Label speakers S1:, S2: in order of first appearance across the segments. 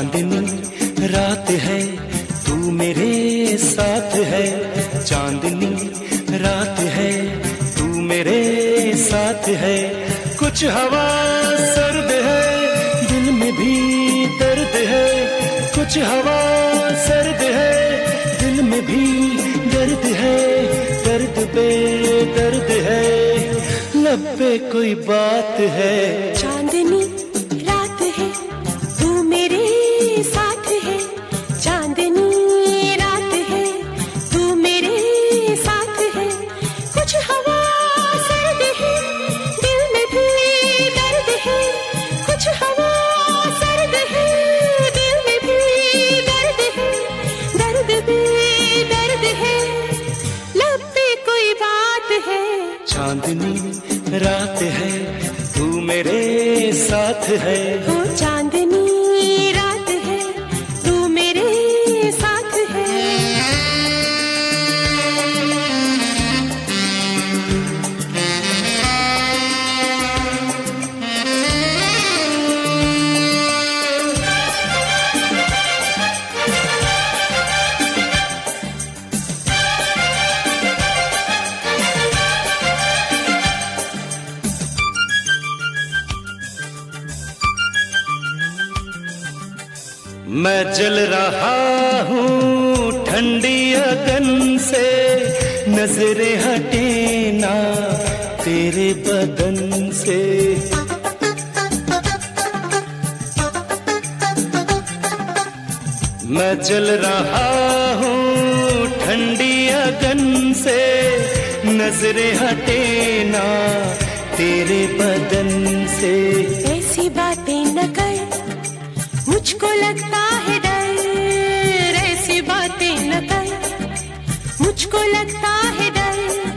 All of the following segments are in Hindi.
S1: चांदनी रात है तू मेरे साथ है, चांदनी रात है तू मेरे साथ है। कुछ हवा सर्द है दिल में भी दर्द है, कुछ हवा सर्द है दिल में भी दर्द है, दर्द पे दर्द है, लब पे कोई बात है।
S2: चांदनी रात है तू मेरे साथ है, चांदनी रात है तू मेरे साथ है। कुछ हवा सर्द है दिल में भी दर्द है, कुछ हवा सर्द है दिल में भी दर्द है, दर्द भी दर्द है, लब पे कोई बात है।
S1: चांदनी रात है तू मेरे साथ है,
S2: ओ चांदनी रात है तू मेरे साथ है।
S1: मैं जल रहा हूँ ठंडी अगन से, नजरें हटे ना तेरे बदन से। मैं जल रहा हूँ ठंडी अगन से, नजरें हटे ना तेरे बदन से।
S2: ऐसी बातें न कर मुझको लगता है डर, ऐसी बातें न कर मुझको लगता है डर।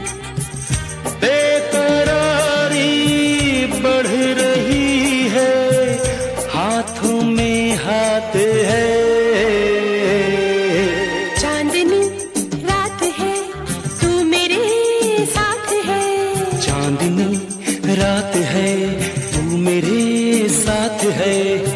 S1: बेकरारी बढ़ रही है हाथों में हाथ है।
S2: चांदनी रात है तू मेरे साथ है,
S1: चांदनी रात है तू मेरे साथ है।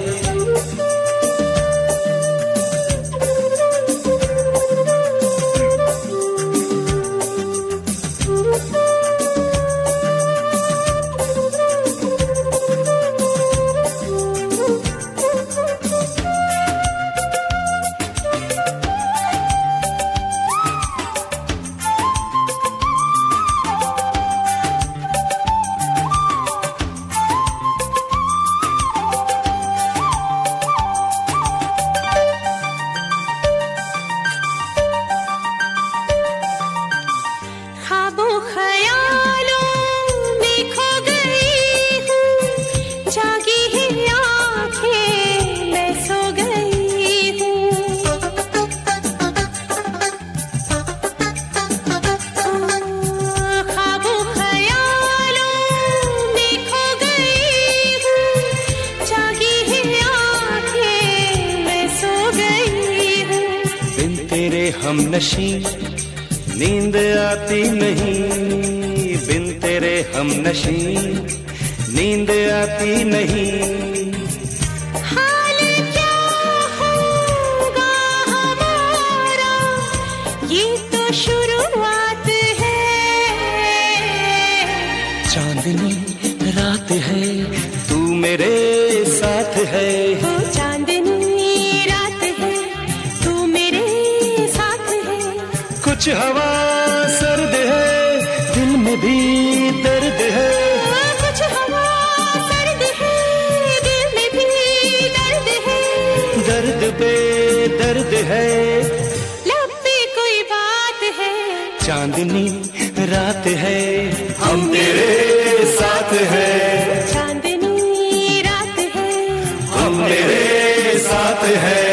S1: हम नशी नींद आती नहीं, बिन तेरे हम नशी नींद आती नहीं।
S2: हाल क्या होगा हमारा ये तो शुरुआत है।
S1: चांदनी रात है तू मेरे साथ है,
S2: ओ चांदनी रात है तू मेरे साथ है।
S1: कुछ हवा सर्द है दिल में भी दर्द है,
S2: कुछ हवा सर्द है दिल में भी दर्द है,
S1: दर्द पे दर्द है,
S2: लब पे कोई बात है।
S1: चांदनी रात है हम तेरे साथ है,
S2: चांदनी रात है
S1: हम तेरे साथ है।